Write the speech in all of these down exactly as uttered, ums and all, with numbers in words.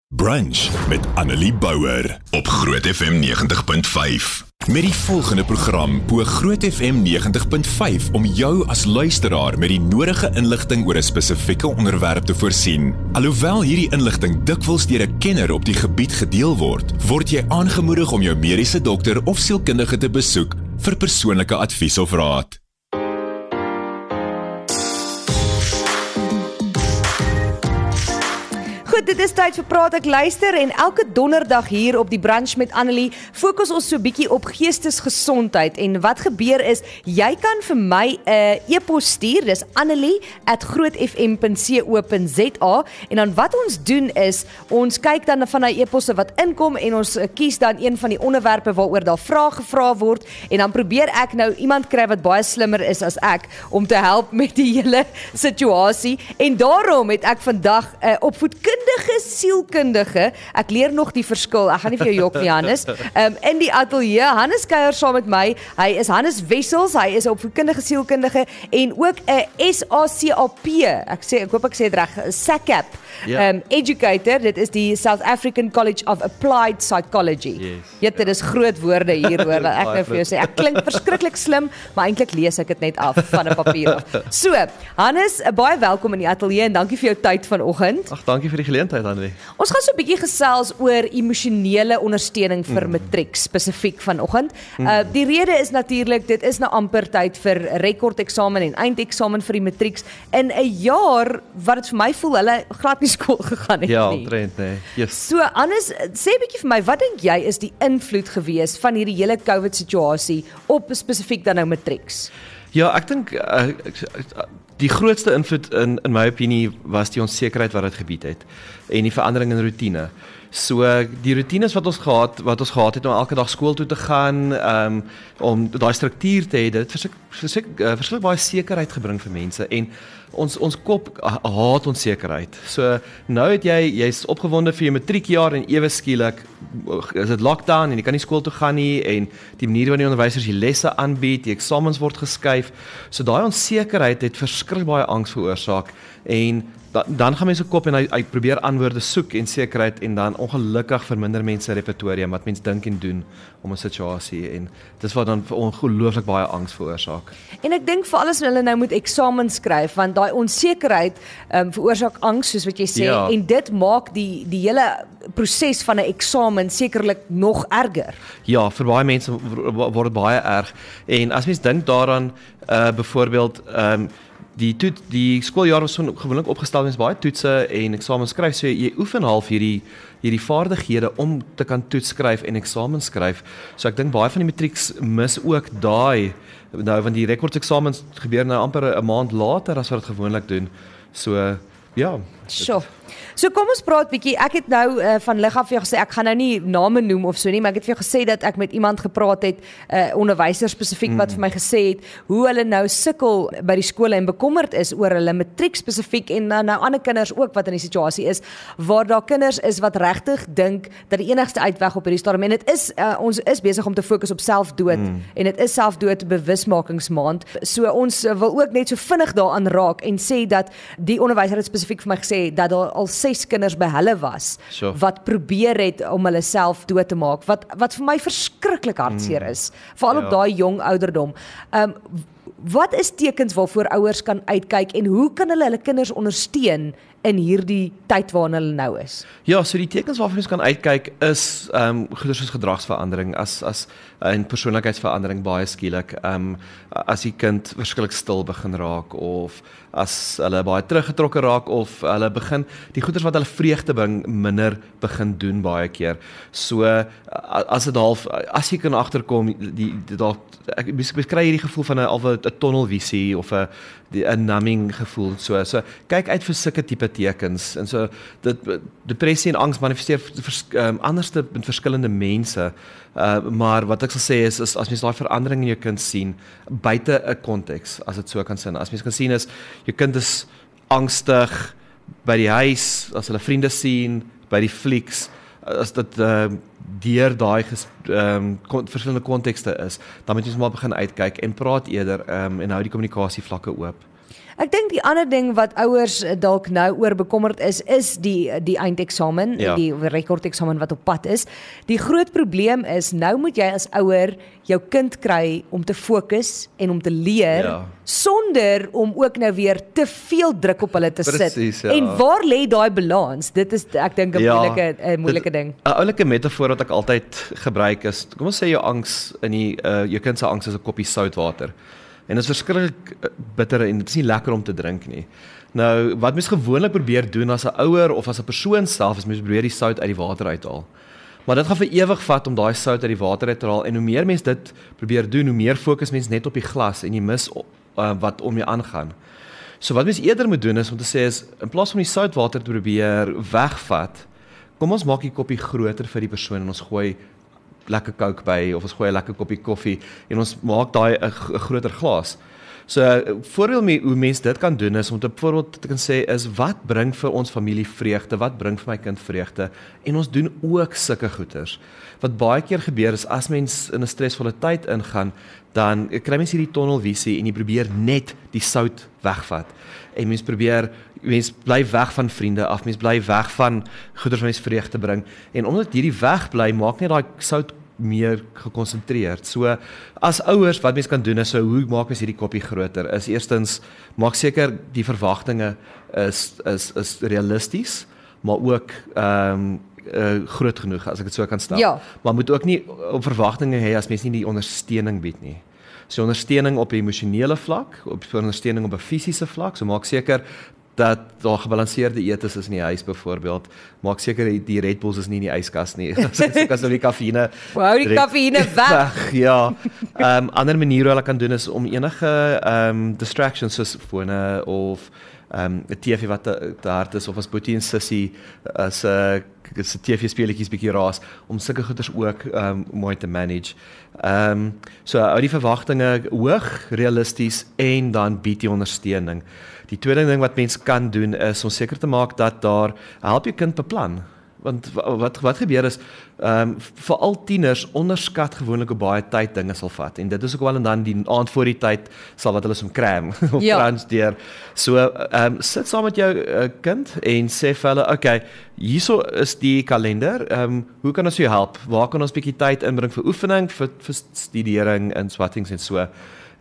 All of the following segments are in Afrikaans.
Brunch met Annelie Bouwer op Groot F M negentig punt vyf. Met die volgende program poog Groot F M negentig punt vyf om jou as luisteraar met die nodige inligting oor 'n spesifieke onderwerp te voorsien. Alhoewel hierdie inligting dikwels deur 'n kenner op die gebied gedeel word, word jy aangemoedig om jou mediese dokter of sielkundige te besoek vir persoonlike advies of raad. Dit is tyd vir Praat Ek Luister en elke donderdag hier op die Brunch met Annelie fokus ons so bietjie op geestesgesondheid en wat gebeur is, jy kan vir my 'n uh, e-pos stuur, dis annelie at grootfm punt co punt za en dan wat ons doen is, ons kyk dan van die e-posse wat inkom en ons uh, kies dan een van die onderwerpe waaroor daar vrae gevra word en dan probeer ek nou iemand kry wat baie slimmer is as ek om te help met die hele situasie en daarom het ek vandag 'n uh, opvoedkundige sielkundige, ek leer nog die verskil, ek gaan nie vir jou jok nie Hannes, um, in die ateljee, Hannes kuier saam met my, hy is Hannes Wessels, hy is 'n opvoedkundige sielkundige en ook 'n S A C A P, ek sê, ek hoop ek sê dit reg, S A C A P, yeah. um, educator, dit is die South African College of Applied Psychology. Yes. Ja, dit is groot woorde hier hoor, wat ek nou vir jou sê, ek klink verskriklik slim, maar eintlik lees ek dit net af van 'n papier af. So, Hannes, baie welkom in die ateljee en dankie vir jou tyd vanoggend. Ag, dankie vir die geleentheid. Ons gaan so 'n bietjie gesels oor emosionele ondersteuning vir mm. matriek spesifiek vanoggend. Mm. Uh, die rede is natuurlik, dit is nou amper tyd vir rekordeksamen en eindeksamen vir die matrieks in 'n jaar wat dit vir my voel hulle glad nie skool gegaan het ja, nie. Ja, trend nee. Yes. So Hannes, sê 'n bietjie vir my, wat dink jy is die invloed gewees van hierdie hele COVID situasie op spesifiek dan nou matrieks? Ja, ek dink uh, die grootste invloed in in my opinie was die onsekerheid wat dit gebied het en die verandering in roetine. So die roetines wat ons gehad wat ons gehad het om elke dag skool toe te gaan, um, om daai struktuur te hê, dit het verskriklik baie sekerheid gebring vir mense en ons ons kop haat onsekerheid. So nou het jy jy's opgewonde vir jou matriekjaar en ewe skielik is dit lockdown en jy kan nie skool toe gaan nie en die manier waarop die onderwysers die lesse aanbied, die eksamens word geskuif. So daai onsekerheid het verskriklik baie angs veroorsaak en da, dan gaan mense kop en hy, hy probeer antwoorde soek en sekerheid en dan ongelukkig verminder mense repertorium wat mense dink en doen om 'n situasie en dis wat dan ongelooflik baie angs veroorsaak. En ek dink vir alles hulle nou moet eksamens skryf want daai onsekerheid um, veroorsaak angs soos wat jy sê ja. En dit maak die die hele proses van 'n eksamen sekerlik nog erger. Ja, vir baie mense word dit baie erg en as mens dink daaraan uh, byvoorbeeld um, Die, toet, die skooljaar was so gewoonlik opgestel mens baie toetse en eksamens skryf, so jy oefen half hierdie, hierdie vaardighede om te kan toets skryf en eksamens skryf. So ek dink baie van die matrieks mis ook daai, nou want die rekordeksamens gebeur nou amper 'n maand later as wat dit gewoonlik doen. So ja. Sure. So kom ons praat bietjie, ek het nou uh, van lig af vir jou gesê, ek gaan nou nie name noem of so nie, maar ek het vir jou gesê dat ek met iemand gepraat het, uh, onderwyser spesifiek, wat mm. vir my gesê het, hoe hulle nou sukkel by die skole en bekommerd is oor hulle matriek spesifiek en uh, nou ander kinders ook wat in die situasie is, waar daar kinders is wat regtig dink dat die enigste uitweg op hierdie stadium, en dit is, uh, ons is besig om te fokus op selfdood, mm. en dit is selfdood bewusmakingsmaand, so ons uh, wil ook net so vinnig daaraan raak en sê dat die onderwyser het spesifiek vir my gesê, dat daar al ses kinders by hulle was, sure. wat probeer het om hulle self dood te maak, wat, wat vir my verskriklik hartseer is, veral ja. op daai jong ouderdom. Um, wat is tekens waarvoor ouers kan uitkyk en hoe kan hulle hulle kinders ondersteun in hierdie tyd waarin hulle nou is? Ja, so die tekens waarvoor ons kan uitkyk is um, goeie soos gedragsverandering, as, as en persoonlikheidsverandering baie skielik, um, as die kind verskillik stil begin raak, of as hulle baie teruggetrokke raak, of hulle begin, die goeders wat hulle vreugde bring, minder begin doen baie keer. So, as dit half, as jy kan agterkom, die, die, die, ek beskryf hierdie gevoel van 'n al 'n tunnelvisie, of 'n 'n numbing gevoel, so, so, kyk uit vir sulke tipe tekens, en so, dit, depressie en angs manifesteer vers, um, anderste met verskillende mense, uh, maar wat ek sal sê is, is as mens daai verandering in jou kind sien, buite 'n konteks, as dit so kan sin, as mens kan sien is, jou kind is angstig by die huis, as hulle vriende sien, by die flieks, as dit uh, deur daai um, verskillende kontekste is, dan moet jy maar begin uitkyk en praat eerder um, en hou die kommunikasie vlakke oop. Ek dink die ander ding wat ouers dalk nou oor bekommerd is, is die die eindeksamen, Ja. die rekordeksamen wat op pad is. Die groot probleem is, nou moet jy as ouer jou kind kry om te fokus en om te leer, Ja. sonder om ook nou weer te veel druk op hulle te Precies, sit. ja. En waar lê daai balans? Dit is, ek dink, 'n moeilike, 'n moeilike ding. 'n oulike metafoor wat ek altyd gebruik is, kom ons sê jou angs in die uh, jou kind se angs is 'n koppie soutwater. En dit is verskriklik bitter en dit is nie lekker om te drink nie. Nou, wat mens gewoonlik probeer doen as 'n ouer of as 'n persoon self, is mens probeer die sout uit die water uithaal. Maar dit gaan vir ewig vat om daai sout uit die water uit te haal en hoe meer mens dit probeer doen, hoe meer fokus mens net op die glas en jy mis uh, wat om jou aangaan. So wat mens eerder moet doen is om te sê is, in plaas van die soutwater te probeer wegvat, kom ons maak die koppie groter vir die persoon en ons gooi lekker Coke by of ons gooi 'n lekker koppie koffie en ons maak daai 'n groter glas. So 'n voorbeeld hoe mense dit kan doen is om te byvoorbeeld te kan sê is wat bring vir ons familie vreugde, wat bring vir my kind vreugde en ons doen ook sulke goeders. Wat baie keer gebeur is as mens in 'n stresvolle tyd ingaan, dan kry mens hierdie tunnelvisie en jy probeer net die sout wegvat. En mens probeer mens bly weg van vriende af, mens bly weg van goeders wat mens vreugde bring en omdat hierdie weg bly, maak net daai sout meer gekonsentreerd. So as ouers wat mens kan doen is so hoe maak mens hierdie koppie groter? Is eerstens maak seker die verwagtinge is is is realisties, maar ook ehm um, uh, groot genoeg as ek dit so kan stel. Ja. Maar moet ook nie op verwagtinge hê as mens nie die ondersteuning bied nie. So ondersteuning op 'n emosionele vlak, op ondersteuning op 'n fisiese vlak, so maak seker dat daar gebalanseerde eetes is in die huis byvoorbeeld. Maak seker die, die Red Bulls is nie in die yskas nie. Ek as nou die kafeïne. Hou die kafeïne weg. Ja. Ehm um, ander maniere wat hulle kan doen is om enige ehm um, distractions soos fone of ehm um, 'n T V wat te, te hard is of as Boetie en Sissie as 'n uh, se T V speletjies bietjie raas om sulke goeders ook ehm um, mooi te manage. Ehm um, so hou die verwagtinge hoog, realisties en dan bied die ondersteuning. Die tweede ding wat mens kan doen is om seker te maak dat daar help jou kind beplan. Want wat wat gebeur is ehm um, veral tieners onderskat gewoonlik hoe baie tyd dinge sal vat en dit is ook wel en dan die aand voor die tyd sal wat hulle som cram of Ja. transdeer. So ehm um, sit saam met jou uh, kind en sê vir hulle, okay, hierso is die kalender. Ehm um, hoe kan ons jou help? Waar kan ons bietjie tyd inbring vir oefening, vir vir studering en swattings en so.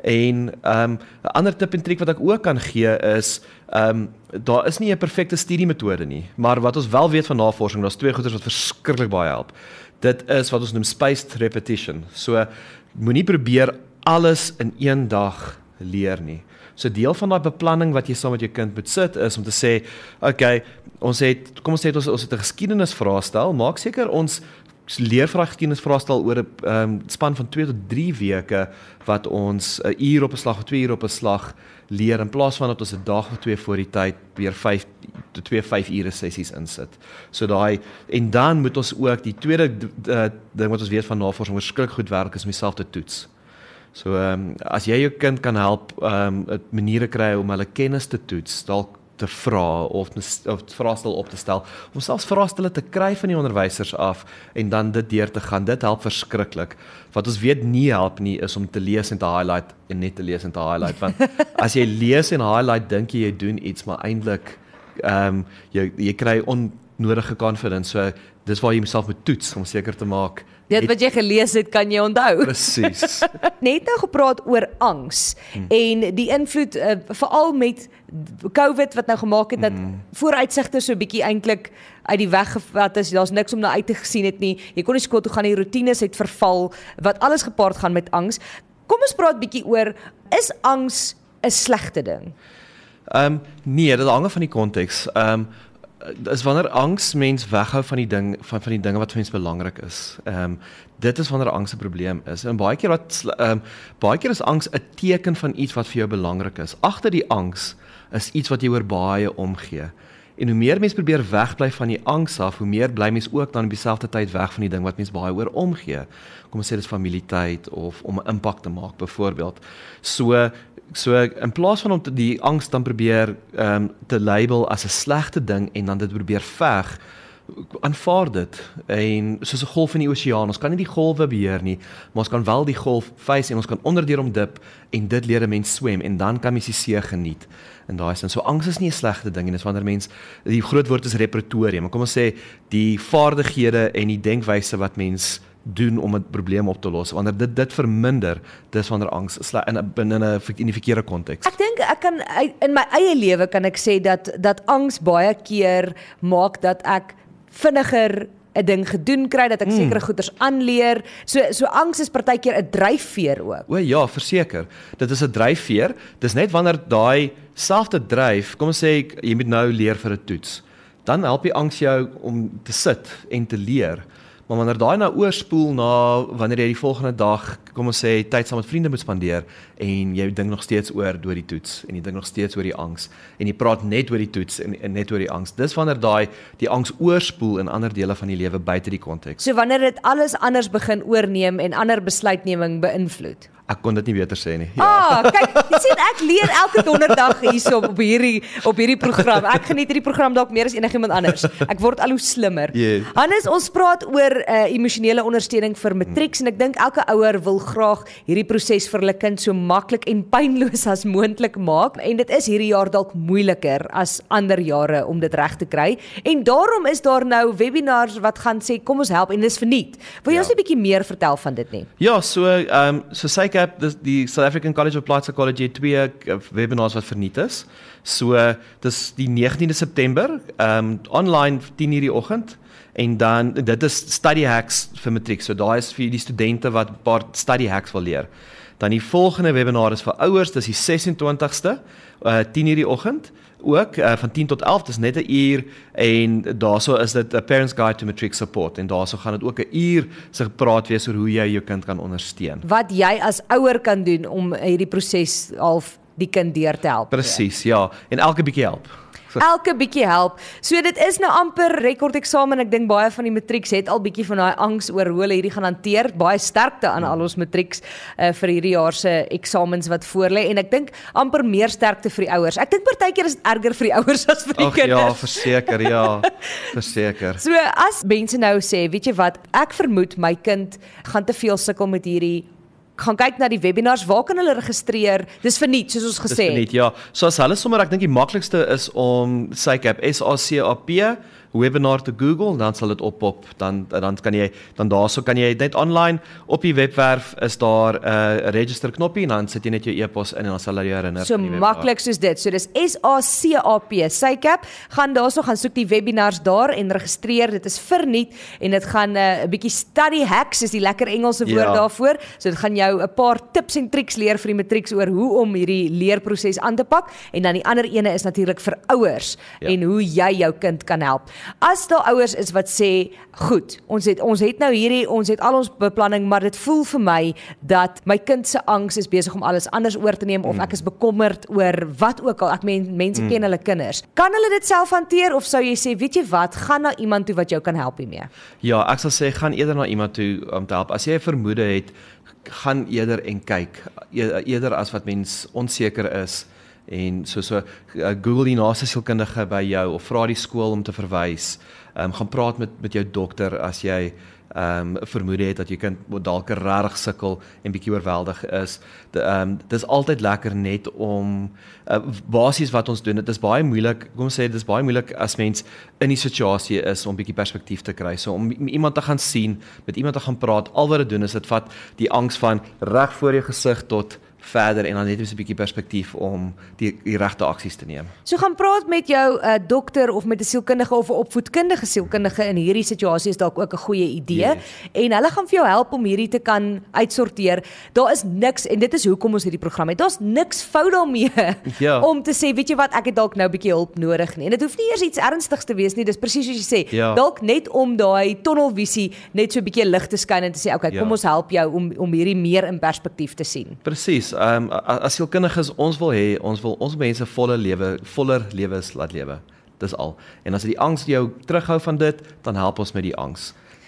En ehm um, 'n ander tip en triek wat ek ook kan gee is ehm um, daar is nie 'n perfekte studiemetode nie, maar wat ons wel weet van navorsing, daar's twee goeders wat verskriklik baie help. Dit is wat ons noem spaced repetition. So moenie probeer alles in een dag leer nie. So deel van daai beplanning wat jy saam met jou kind moet sit is om te sê, okay, ons het kom ons sê ons ons het 'n geskiedenisvraestel, maak seker ons leer vir daai geskiedenisvraestel oor 'n um, span van twee tot drie weke wat ons 'n uur op 'n slag of twee uur op 'n slag leer in plaas van dat ons 'n dag of twee voor die tyd weer vyf tot twee vyf ure sessies insit. So daai en dan moet ons ook die tweede uh, ding wat ons weet van navorsing verskriklik goed werk is om jouself te toets. So ehm um, as jy jou kind kan help ehm um, maniere kry om hulle kennis te toets, dalk te vra of of vraestel op te stel, om selfs vraestelle te kry van die onderwysers af en dan dit deur te gaan. Dit help verskriklik. Wat ons weet nie help nie is om te lees en te highlight en net te lees en te highlight want as jy lees en highlight dink jy jy doen iets, maar eintlik ehm um, jy jy kry onnodige confidence. So dis waar jy jouself moet toets om seker te maak Dit wat jy gelees het, kan jy onthou. Presies. Net nou gepraat oor angs hmm. en die invloed uh, veral met COVID wat nou gemaak het dat hmm. vooruitsigte so 'n bietjie eintlik uit die weg gevat is. Daar's niks om na uit te gesien het nie. Jy kon nie skool toe gaan nie, roetines het verval wat alles gepaard gaan met angs. Kom ons praat bietjie oor, is angs 'n slegte ding? Ehm um, nee, dit hang af van die konteks. Ehm um, is wanneer angs mens weghou van die ding van van die dinge wat vir mens belangrik is. Ehm um, dit is wanneer angs 'n probleem is. En baie keer wat ehm um, baie keer is angs 'n teken van iets wat vir jou belangrik is. Agter die angs is iets wat jy oor baie omgee. En hoe meer mens probeer wegbly van die angs af, hoe meer bly mens ook dan op dieselfde tyd weg van die ding wat mens baie oor omgee. Kom ons sê dit is familietyd of om 'n impak te maak byvoorbeeld. So So in plaas van om te die angs dan probeer um, te label as 'n slegte ding en dan dit probeer veg, aanvaar dit. En soos 'n golf in die oseaan, ons kan nie die golwe beheer nie, maar ons kan wel die golf face en ons kan onderdeur hom dip en dit leer 'n mens swem en dan kan mens die see geniet. En daai sin, so angs is nie 'n slegte ding en dis wanneer mens, die groot woord is repertorium, maar kom ons sê die vaardighede en die denkwyse wat mens doen om 'n probleem op te los. Wanneer dit dit verminder, dis wanneer angs in binne 'n in die verkeerde konteks. Ek dink ek kan in my eie lewe kan ek sê dat dat angs baie keer maak dat ek vinniger 'n ding gedoen kry, dat ek mm. sekere goeders aanleer. So so angs is partykeer 'n dryfveer ook. O ja, verseker. Dit is 'n dryfveer. Dis net wanneer daai selfde dryf, kom ons sê jy moet nou leer vir 'n toets. Dan help die angs jou om te sit en te leer. Maar wanneer daai nou oorspoel na wanneer jy die volgende dag, kom ons sê, tyd saam met vriende moet spandeer en jy dink nog steeds oor deur die toets en jy dink nog steeds oor die angs en jy praat net oor die toets en, en net oor die angs. Dis wanneer daai die angs oorspoel in ander dele van die lewe buite die konteks. So wanneer dit alles anders begin oorneem en ander besluitneming beïnvloed. Ek kon dit nie beter sê nie. Ja. Ah, kyk, jy sien ek leer elke donderdag hierso op hierdie op hierdie program. Ek geniet hierdie program dalk meer as enigiemand anders. Ek word al hoe slimmer. Yes. Hannes, ons praat oor uh, emosionele ondersteuning vir matrieks hmm. en ek dink elke ouer wil graag hierdie proses vir hulle kind so maklik en pynloos as moontlik maak. En dit is hierdie jaar dalk moeiliker as ander jare om dit reg te kry. En daarom is daar nou webinars wat gaan sê kom ons help en dis verniet. Wil jy ja. ons 'n bietjie meer vertel van dit nie? Ja, so ehm um, so sy Dis die South African College of Applied Psychology het twee webinars wat verniet is. So dis die negentiende September, ehm um, online tien uur die oggend en dan dit is study hacks vir matriek. So daai is vir die studente wat 'n paar study hacks wil leer. Dan die volgende webinar is vir ouers, dis die ses en twintigste, uh, tien uur die oggend. Ook uh, van tien tot elf, dis net 'n uur en daarso is dit 'n Parents Guide to Matric Support en daarso gaan dit ook 'n uur se gepraat wees oor hoe jy jou kind kan ondersteun. Wat jy as ouer kan doen om hierdie proses half die kind deur te help. Presies, ja, en elke bietjie help. Elke bietjie help. So dit is nou amper rekordeksamen. Ek dink baie van die matrieks het al bietjie van daai angs oor hoe hulle hierdie gaan hanteer. Baie sterkte aan al ons matrieks uh, vir hierdie jaar se eksamens wat voorlê en ek dink amper meer sterkte vir die ouers. Ek dink partykeer is dit erger vir die ouers as vir die Ach, kinders. Ja, verseker, ja. Verseker. So as mense nou sê, weet jy wat, ek vermoed my kind gaan te veel sukkel met hierdie gaan kyk na die webinars, waar kan hulle registreer? Dis verniet, soos ons gesê het. Dis verniet, ja. So as hulle sommer, ek dink die maklikste is om SACAP, S A C A P, webinar te Google, dan sal dit oppop, dan dan kan jy dan daarso kan jy net online op die webwerf is daar 'n uh, register knoppie en dan sit jy net jou e-pos in en dan sal hulle jou herinner. So maklik soos dit. So dis S A C A P, SACAP, gaan daarso gaan soek die webinars daar en registreer. Dit is verniet en dit gaan 'n uh, bietjie study hacks, is die lekker Engelse woord ja. daarvoor. So dit gaan jou 'n paar tips en triks leer vir die matrieks oor hoe om hierdie leerproses aan te pak en dan die ander ene is natuurlik vir ouers ja. en hoe jy jou kind kan help. As daar ouers is wat sê, goed, ons het ons het nou hierdie, ons het al ons beplanning, maar dit voel vir my dat my kind se angs is besig om alles anders oor te neem, mm. of ek is bekommerd oor wat ook al, ek meen, mense mm. ken hulle kinders. Kan hulle dit self hanteer, of sou jy sê, weet jy wat, gaan na iemand toe wat jou kan help hiermee? Ja, ek sal sê, gaan eerder na iemand toe om te help. As jy 'n vermoede het, gaan eerder en kyk, eerder as wat mens onseker is, en so so uh, Google die naaste sielkundige by jou of vra die skool om te verwys. Um, gaan praat met met jou dokter as jy um, vermoed het dat jy kind dalk regtig sukkel en bietjie oorweldig is. Dit um, is altyd lekker net om uh, basies wat ons doen. Dit is baie moeilik. Kom sê dit is baie moeilik as mens in die situasie is om bietjie perspektief te kry. So om iemand te gaan sien, met iemand te gaan praat, al wat dit doen is dit vat die angs van reg voor jou gesig tot verder en dan net 'n bietjie perspektief om die, die regte aksies te neem. So gaan praat met jou uh, dokter of met 'n sielkundige of 'n opvoedkundige sielkundige in hierdie situasie is dalk ook 'n goeie idee yes. en hulle gaan vir jou help om hierdie te kan uitsorteer. Daar is niks en dit is hoekom ons hierdie program het. Daar's niks fout daarmee ja. om te sê, weet jy wat, ek het dalk nou 'n bietjie hulp nodig nie. En dit hoef nie eers iets ernstigs te wees nie. Dis presies soos jy sê. Ja. Dalk net om daai tunnelvisie net so 'n bietjie lig te skyn en te sê, okay, ja. kom ons help jou om om hierdie meer in perspektief te sien. Presies. Um, as sielkundiges ons wil hê, ons wil ons mense volle lewe, voller lewens laat lewe. Dis al. En as die angs jou terughou van dit, dan help ons met die angs.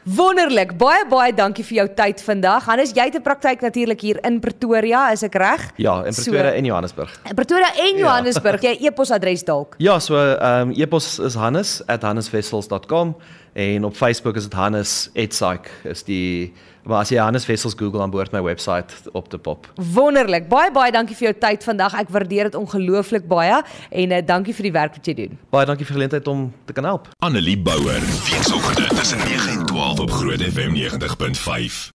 Wonderlik. Baie baie dankie vir jou tyd vandag. Hannes, jy het 'n praktyk natuurlik hier in Pretoria, is ek reg? Ja, in Pretoria en Johannesburg. In Pretoria en Johannesburg. Jy e-posadres dalk. Ja, so ehm um, e-pos is hannes at hannes wessels dot com en op Facebook is dit Hannes Etsyk is die maar as jy Hannes Wessels Google aan boord my website op te pop. Wonderlik. Baie baie dankie vir jou tyd vandag. Ek waardeer dit ongelooflik baie en uh, dankie vir die werk wat jy doen. Baie dankie vir die geleentheid om te kan help. Annelie Bouwer, weekoggend tussen nege en twaalf op Groot F M negentig punt vyf.